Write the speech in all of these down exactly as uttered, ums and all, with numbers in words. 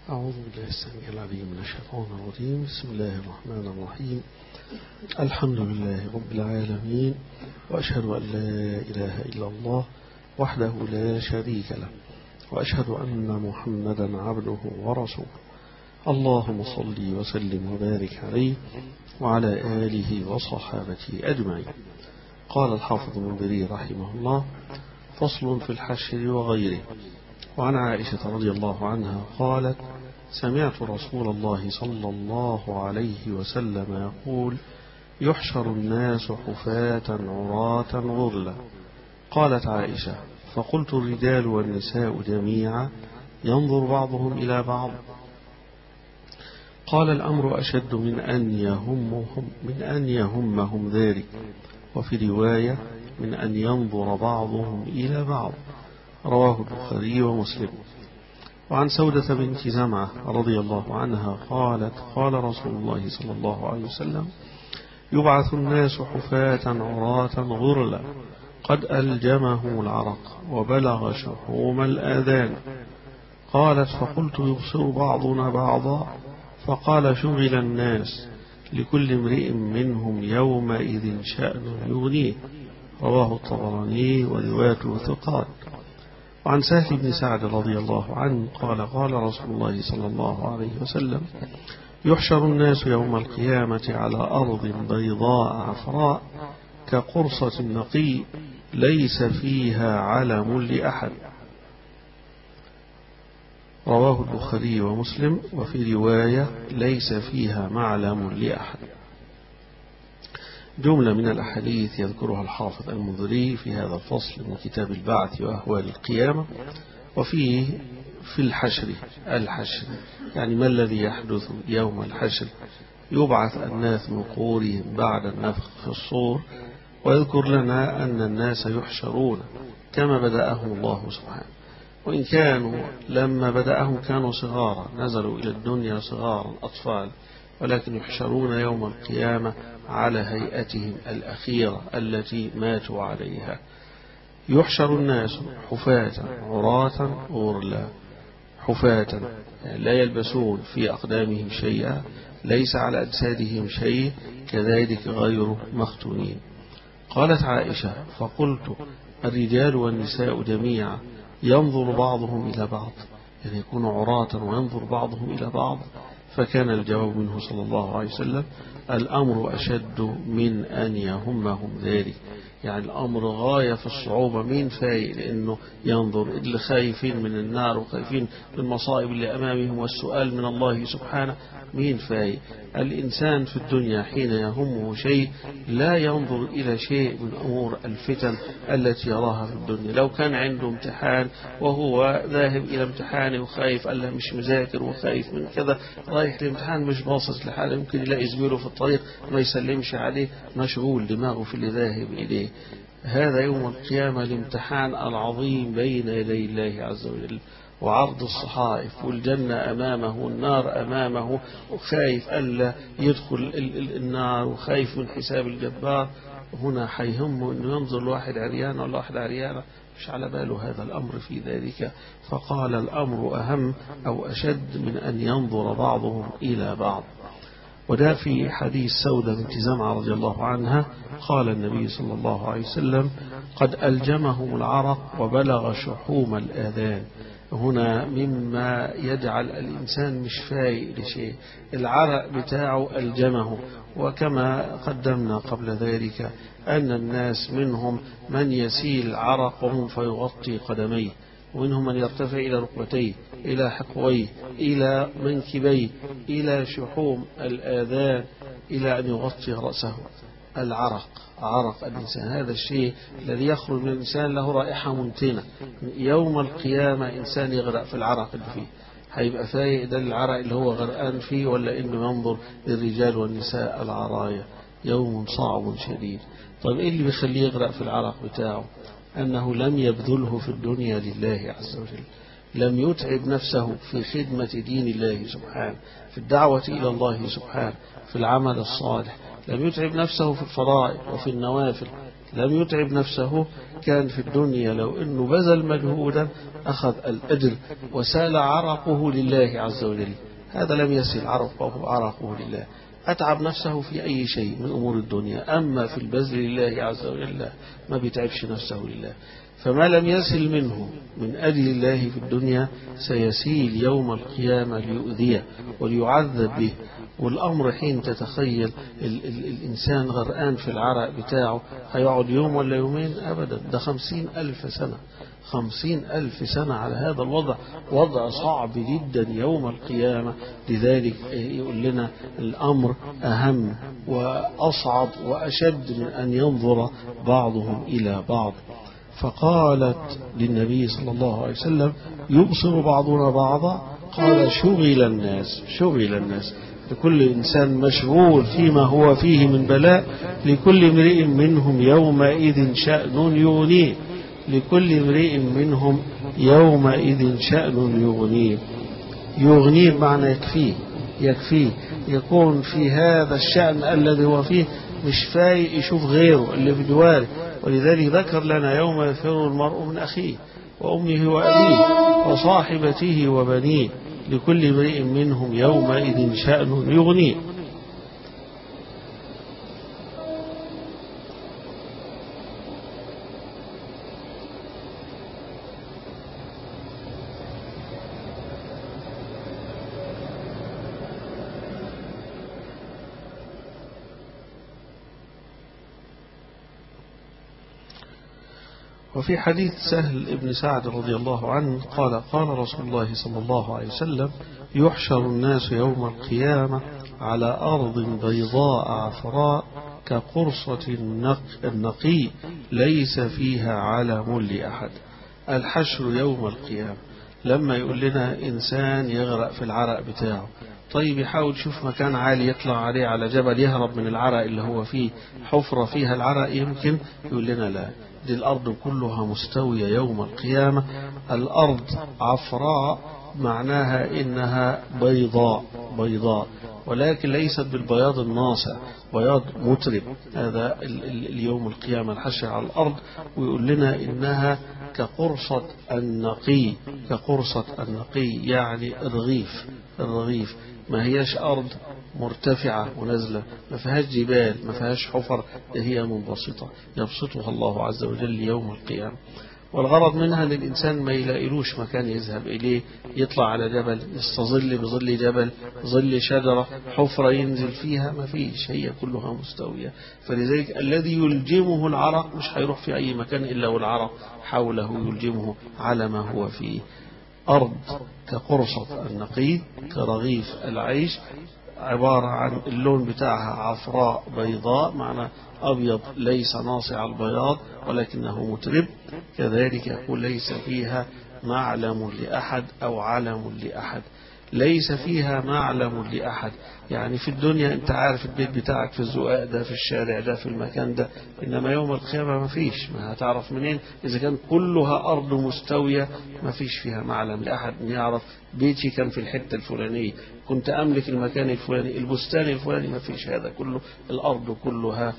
أعوذ بالله السميع العليم من الشيطان الرجيم. بسم الله الرحمن الرحيم. الحمد لله رب العالمين، وأشهد أن لا إله إلا الله وحده لا شريك له، وأشهد أن محمدا عبده ورسوله. اللهم صل وسلم وبارك عليه وعلى آله وصحابته أجمعين. قال الحافظ المنذري رحمه الله: فصل في الحشر وغيره. وعن عائشة رضي الله عنها قالت: سمعت رسول الله صلى الله عليه وسلم يقول: يحشر الناس حفاة عراة غرلا. قالت عائشة: فقلت: الرجال والنساء جميعا ينظر بعضهم إلى بعض؟ قال: الأمر أشد من أن يهمهم من أن يهمهم ذلك، وفي رواية من أن ينظر بعضهم إلى بعض. رواه البخاري ومسلم. وعن سودة بنت زمعة رضي الله عنها قالت: قال رسول الله صلى الله عليه وسلم: يبعث الناس حفاة عراة غرلا قد ألجمهم العرق وبلغ شحوم الآذان. قالت: فقلت: يبصر بعضنا بعضا؟ فقال: شغل الناس، لكل امرئ منهم يومئذ شأن يغنيه. رواه الطبراني وروايته ثقات. وعن سهل بن سعد رضي الله عنه قال: قال رسول الله صلى الله عليه وسلم: يحشر الناس يوم القيامة على أرض بيضاء عفراء كقرصة نقي ليس فيها علم لأحد. رواه البخاري ومسلم. وفي رواية: ليس فيها معلم لأحد. جملة من الأحاديث يذكرها الحافظ المنذري في هذا الفصل من كتاب البعث وأهوال القيامة. وفيه في الحشر الحشر يعني ما الذي يحدث يوم الحشر. يبعث الناس من قبورهم بعد النفخ في الصور، ويذكر لنا أن الناس يحشرون كما بدأهم الله سبحانه، وإن كانوا لما بدأهم كانوا صغارا، نزلوا إلى الدنيا صغارا أطفال، ولكن يحشرون يوم القيامة على هيئتهم الأخيرة التي ماتوا عليها. يحشر الناس حفاة عراة غرلا. حفاة يعني لا يلبسون في أقدامهم شيئا، ليس على أجسادهم شيء، كذلك غير مختونين. قالت عائشة: فقلت: الرجال والنساء جميعا ينظر بعضهم إلى بعض، يعني يكون عراة وينظر بعضهم إلى بعض؟ فكان الجواب منه صلى الله عليه وسلم: الأمر أشد من أن يهمهم ذلك. يعني الأمر غاية في الصعوبة. مين فايق لأنه ينظر؟ اللي خايفين من النار وخايفين من المصائب اللي أمامهم والسؤال من الله سبحانه. مين فايق؟ الإنسان في الدنيا حين يهمه شيء لا ينظر إلى شيء من أمور الفتن التي يراها في الدنيا. لو كان عنده امتحان وهو ذاهب إلى امتحانه وخايف ألا مش مذاكر وخايف من كذا، رايح الامتحان مش باصص لحاله، يمكن يلاقي زميله في الطريق ما يسلمش عليه، مشغول دماغه في اللي ذاهب إليه. هذا يوم القيامة الامتحان العظيم بين يدي الله عز وجل، وعرض الصحائف، والجنة أمامه والنار أمامه، وخايف ألا يدخل النار وخايف من حساب الجبار. هنا حيهمه أنه ينظر لواحد عريان ولا واحد عريانة، مش على باله هذا الأمر في ذلك. فقال: الأمر أهم أو أشد من أن ينظر بعضهم إلى بعض. وده في حديث سودة بنت زمعة رضي الله عنها قال النبي صلى الله عليه وسلم: قد ألجمهم العرق وبلغ شحوم الآذان. هنا مما يجعل الإنسان مش فايق لشيء، العرق بتاعه ألجمه. وكما قدمنا قبل ذلك أن الناس منهم من يسيل عرقهم فيغطي قدميه، ومنهم من يرتفع إلى ركبتيه، إلى حقويه، إلى منكبيه، إلى شحوم الآذان، إلى أن يغطي رأسه. العرق، عرق الإنسان، هذا الشيء الذي يخرج من الإنسان له رائحة منتنة. يوم القيامة إنسان يغرق في العرق اللي فيه، هيبقى فايق ده العرق اللي هو غرقان فيه، ولا إنه ينظر للرجال والنساء العرايا؟ يوم صعب شديد. طيب إيه اللي بيخليه يغرق في العرق بتاعه؟ أنه لم يبذله في الدنيا لله عز وجل، لم يتعب نفسه في خدمة دين الله سبحانه، في الدعوة إلى الله سبحانه، في العمل الصالح، لم يتعب نفسه في الفرائض وفي النوافل، لم يتعب نفسه، كان في الدنيا لو أنه بذل مجهودا أخذ الأجر وسال عرقه لله عز وجل. هذا لم يسل عرقه عرقه لله، أتعب نفسه في أي شيء من أمور الدنيا، أما في البذل لله عز وجل ما بيتعبش نفسه لله. فما لم يسل منه من أجل الله في الدنيا سيسيل يوم القيامة ليؤذيه وليعذب به. والأمر حين تتخيل ال ال الإنسان غرقان في العرق بتاعه، هيقعد يوم ولا يومين؟ أبدا، ده خمسين ألف سنة، خمسين ألف سنة على هذا الوضع، وضع صعب جدا يوم القيامة. لذلك يقول لنا الأمر أهم وأصعب وأشد من أن ينظر بعضهم إلى بعض. فقالت للنبي صلى الله عليه وسلم: يبصر بعضنا بعضا؟ قال: شغل الناس، شغل الناس، لكل إنسان مشغول فيما هو فيه من بلاء، لكل امرئ منهم يومئذ شأن يغنيه، لكل امرئ منهم يومئذ شأن يغنيه. يغنيه بمعنى يكفيه، يكفيه، يكون في هذا الشأن الذي هو فيه مش فايق يشوف غيره اللي في جواره. ولذلك ذكر لنا: يوم يفر المرء من أخيه وأمه وأبيه وصاحبته وبنيه، لكل امرئ منهم يومئذ شأن يغنيه. وفي حديث سهل بن سعد رضي الله عنه قال: قال رسول الله صلى الله عليه وسلم: يحشر الناس يوم القيامة على أرض بيضاء عفراء كقرصة النقي ليس فيها علم لأحد. الحشر يوم القيامة لما يقول لنا إنسان يغرق في العرق بتاعه، طيب يحاول يشوف مكان عالي يطلع عليه على جبل يهرب من العرق اللي هو فيه، حفرة فيها العرق يمكن، يقول لنا لا، دي الأرض كلها مستوية يوم القيامة. الأرض عفراء معناها إنها بيضاء، بيضاء، ولكن ليست بالبياض الناصع، بياض مترب. هذا اليوم القيامة الحشر على الأرض، ويقول لنا إنها كقرصة النقي، كقرصة النقي يعني الرغيف، الرغيف ما هيش أرض مرتفعة ونزلة، ما فيهاش جبال، ما فيهاش حفر، هي منبسطة يبسطها الله عز وجل يوم القيامة. والغرض منها ان الانسان ما يلاقيلوش مكان يذهب اليه، يطلع على جبل يستظل بظل جبل، ظل شجرة، حفرة ينزل فيها، ما فيش، هي كلها مستوية. فلذلك الذي يلجمه العرق مش هيروح في اي مكان الا والعرق حوله يلجمه على ما هو فيه. أرض كقرصة النقي كرغيف العيش، عبارة عن اللون بتاعها عفراء بيضاء، معنى أبيض ليس ناصع البياض ولكنه مترب. كذلك يقول: ليس فيها معلم لأحد أو علم لأحد، ليس فيها معلم لأحد. يعني في الدنيا أنت عارف البيت بتاعك في الزقاق ده، في الشارع ده، في المكان ده، إنما يوم القيامة ما فيش، ما هتعرف منين إذا كان كلها أرض مستوية؟ ما فيش فيها معلم لأحد يعرف بيتي كان في الحتة الفلانية، كنت أملك المكان الفلاني، البستان الفلاني، ما فيش هذا كله. الأرض كلها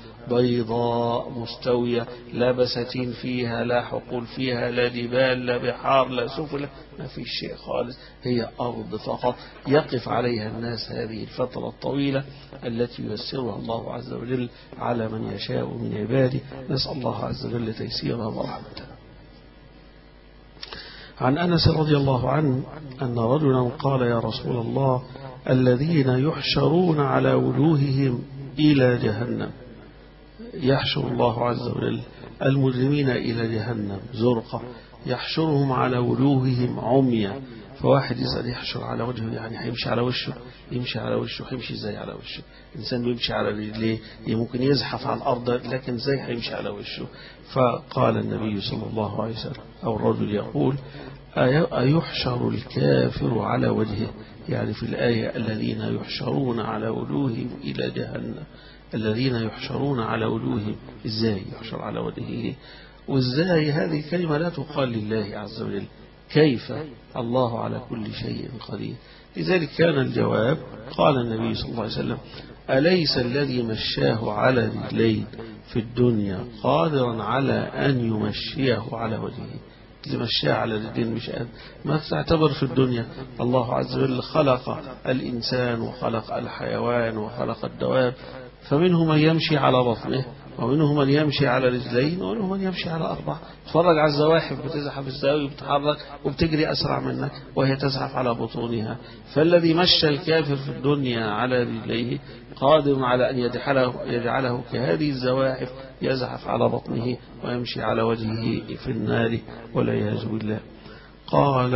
بيضاء مستوية، لا بساتين فيها، لا حقول فيها، لا جبال، لا بحار، لا سفل، ما فيش شيء خالص، هي أرض فقط يقف عليها الناس هذه الفترة الطويلة التي ييسرها الله عز وجل على من يشاء من عباده. نسأل الله عز وجل تيسيرها ورحمته. عن أنس رضي الله عنه أن رجلا قال: يا رسول الله، الذين يحشرون على وجوههم إلى جهنم، يحشر الله عز وجل المجرمين إلى جهنم زرقة، يحشرهم على وجوههم عميا. فواحد يسأل: يحشر على وجهه يعني هيمشي على وشه؟ يمشي على وشه، هيمشي ازاي على وشه؟ الإنسان بيمشي على رجليه، ممكن يزحف على الأرض، لكن ازاي هيمشي على وشه؟ فقال النبي صلى الله عليه وسلم، أو الرجل يقول: أيحشر الكافر على وجهه؟ يعني في الآية: الذين يحشرون على وجوههم إلى جهنم، الذين يحشرون على وجوههم، ازاي يحشر على وجهه؟ وازاي هذه كلمة لا تقال لله عز وجل، كيف الله على كل شيء قدير. لذلك كان الجواب قال النبي صلى الله عليه وسلم أليس الذي مشاه على رجلين في الدنيا قادرا على أن يمشيه على وجهه. اللي مشاه على رجلين مش قادر. ما تعتبر في الدنيا الله عز وجل خلق الإنسان وخلق الحيوان وخلق الدواب، فمنهم من يمشي على بطنه ومنهم من يمشي على رجلين ومنهم من يمشي على أربع. تفرج على الزواحف بتزحف الزاوية وبتتحرك وبتجري أسرع منك وهي تزحف على بطونها. فالذي مشى الكافر في الدنيا على رجليه قادر على أن يجعله, يجعله كهذه الزواحف يزحف على بطنه ويمشي على وجهه في النار والعياذ بالله. قال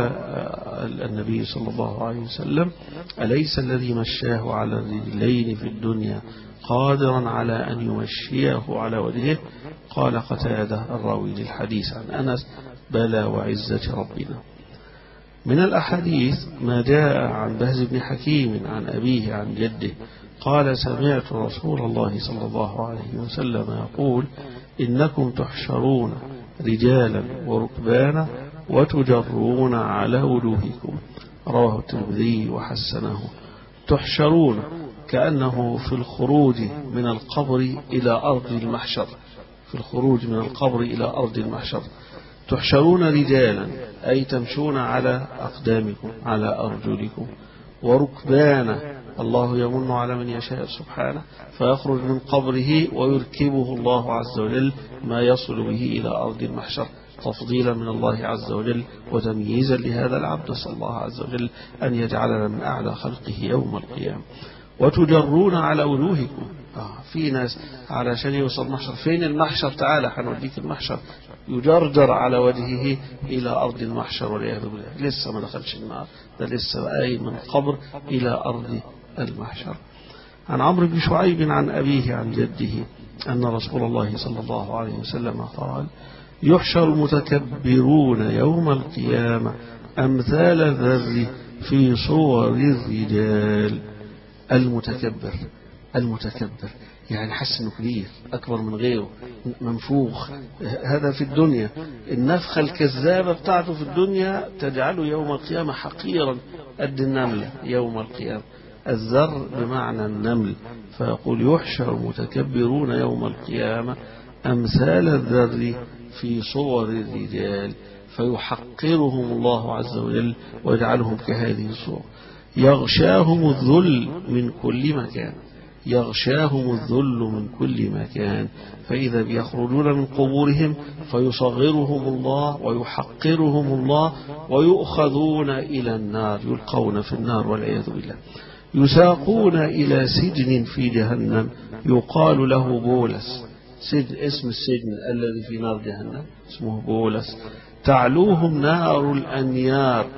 النبي صلى الله عليه وسلم أليس الذي مشاه على الرجلين في الدنيا قادرا على أن يمشيه على وجهه؟ قال قتادة الراوي للحديث عن أنس بلى وعزة ربنا. من الأحاديث ما جاء عن بهز بن حكيم عن أبيه عن جده قال سمعت رسول الله صلى الله عليه وسلم يقول إنكم تحشرون رجالا وركبانا وتجرون على وجوهكم. رواه الترمذي وحسنه. تحشرون كأنه في الخروج من القبر إلى أرض المحشر، في الخروج من القبر إلى أرض المحشر. تحشرون رجالا أي تمشون على أقدامكم على أرجلكم. وركبانا الله يمن على من يشاء سبحانه فيخرج من قبره ويركبه الله عز وجل ما يصل به إلى أرض المحشر تفضيلا من الله عز وجل وتمييزا لهذا العبد. صلى الله عز وجل أن يجعلنا من أعلى خلقه يوم القيامة. وتجرون على وجوهكم. آه في ناس علشان يوصل محشر، فين المحشر؟ تعالى حنوديك المحشر. يجرجر على وجهه إلى أرض المحشر والعياذ بالله. لسه ما دخلش النار، ده لسه قايم من القبر إلى أرض المحشر. عن عمرو بن شعيب عن أبيه عن جده أن رسول الله صلى الله عليه وسلم قال يحشر المتكبرون يوم القيامة أمثال الذر في صور الرجال. المتكبر المتكبر يعني حس انه كبير اكبر من غيره منفوخ. هذا في الدنيا. النفخة الكذابة بتاعته في الدنيا تجعله يوم القيامة حقيرا قد النملة يوم القيامة. الذر بمعنى النمل. فيقول يحشر المتكبرون يوم القيامة أمثال الذر في صور الرجال فيحقرهم الله عز وجل ويجعلهم كهذه الصور. يغشاهم الذل من كل مكان. يغشاهم الذل من كل مكان. فإذا يخرجون من قبورهم فيصغرهم الله ويحقرهم الله ويؤخذون إلى النار، يلقون في النار والعياذ بالله. يساقون إلى سجن في جهنم يقال له بولس. سجن اسم السجن الذي في نار جهنم اسمه بولس. تعلوهم نار الأنيار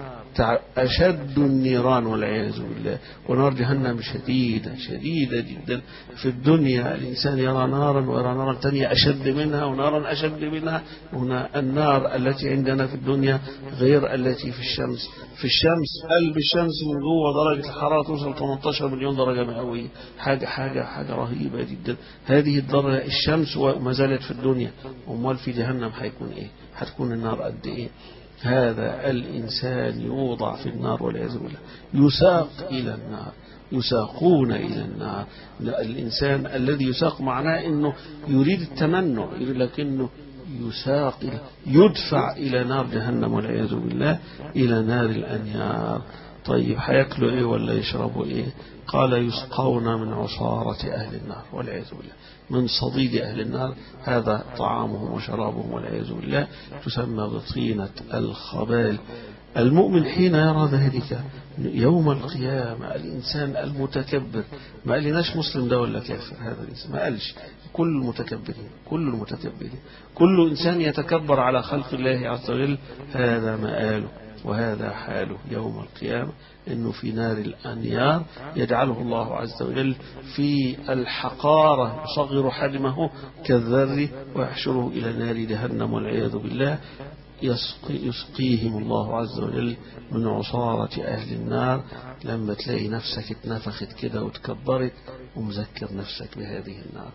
أشد النيران والعياذ بالله. ونار جهنم شديدة شديدة جدا. في الدنيا الإنسان يرى نارا ويرى نارا ثانية أشد منها ونارا أشد منها. هنا النار التي عندنا في الدنيا غير التي في الشمس. في الشمس قلب الشمس من جوه درجة الحرارة توصل ثمانية عشر مليون درجة مئوية. حاجة حاجة حاجة رهيبة جدا. هذه الدرجة الشمس وما زالت في الدنيا. أمال في جهنم حيكون إيه؟ هتكون النار قد إيه؟ هذا الإنسان يوضع في النار والعياذ بالله. يساق إلى النار. يساقون إلى النار. الإنسان الذي يساق معناه أنه يريد التمنع لكنه يساق إلى يدفع إلى نار جهنم والعياذ بالله إلى نار الأنيار. طيب هياكلوا إيه ولا يشربوا إيه؟ قال يسقون من عصارة أهل النار والعياذ بالله، من صديد أهل النار. هذا طعامهم وشرابهم والعياذ بالله. تسمى بطينة الخبال. المؤمن حين يرى ذلك يوم القيامة الإنسان المتكبر، ما قالناش مسلم ده ولا كافر، هذا الإنسان ما قالش كل المتكبرين كل المتكبرين كل إنسان يتكبر على خلق الله عز وجل، هذا مآله وهذا حاله يوم القيامة. إنه في نار الأنيار يجعله الله عز وجل في الحقارة، يصغر حجمه كالذر ويحشره إلى نار جهنم والعياذ بالله. يسقي يسقيهم الله عز وجل من عصارة أهل النار. لما تلاقي نفسك اتنفخت كده وتكبرت ومذكر نفسك بهذه النار.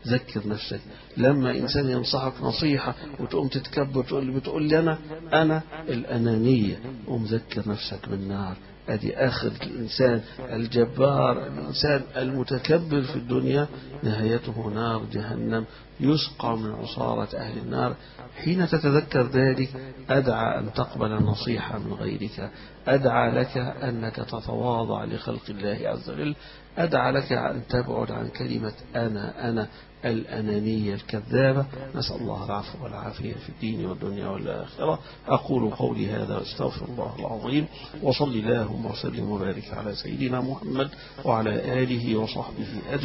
ذكر نفسك. لما إنسان ينصحك نصيحة وتقوم تتكبر تقول بتقول لي أنا أنا الأنانية، قوم ذكر نفسك بالنار. أدي آخر الإنسان الجبار، الإنسان المتكبر في الدنيا نهايته نار جهنم، يسقى من عصارة أهل النار. حين تتذكر ذلك أدعى أن تقبل النصيحة من غيرك، أدعى لك أنك تتواضع لخلق الله عز وجل، أدعى لك أن تبعد عن كلمة أنا أنا الأنانية الكذابة. نسأل الله العفو والعافية في الدين والدنيا والآخرة. أقول قولي هذا واستغفر الله العظيم، وصل اللهم وسلم وبارك على سيدنا محمد وعلى آله وصحبه أجمعين.